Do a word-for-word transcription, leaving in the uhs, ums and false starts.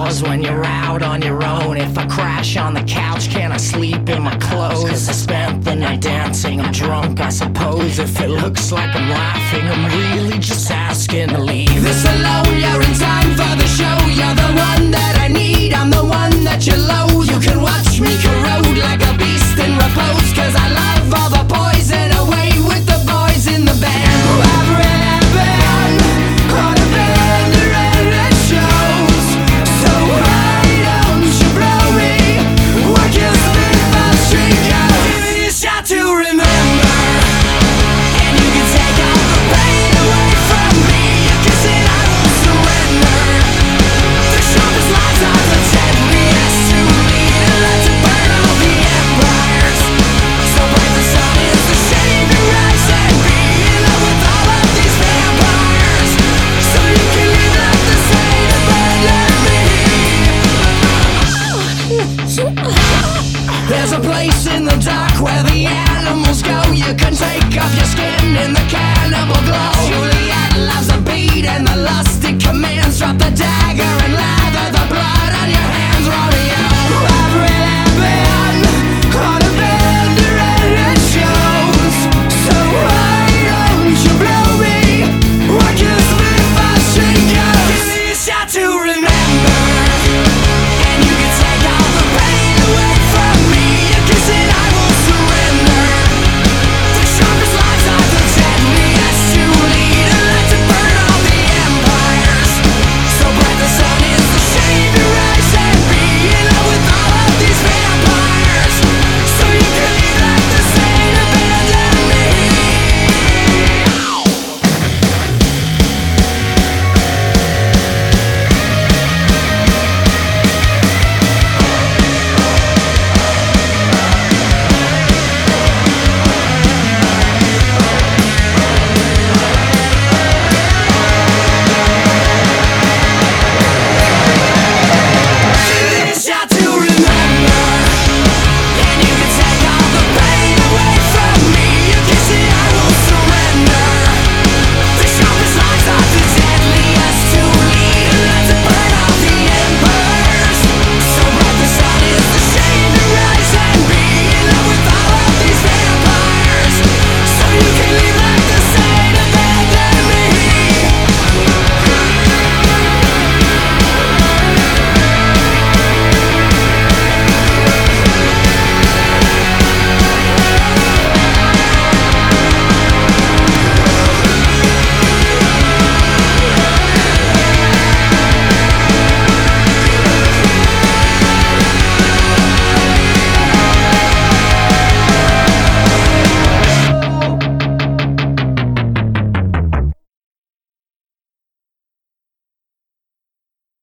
hours when you're out on your own. If I crash on the couch, can I sleep in my clothes? Cause I spent the night dancing, I'm drunk I suppose. If it looks like I'm laughing, I'm really just asking to leave. This alone, you're in time for the show. You're the one that I need, I'm the one that you loathe. You can watch me corrode like a beast in repose, cause I love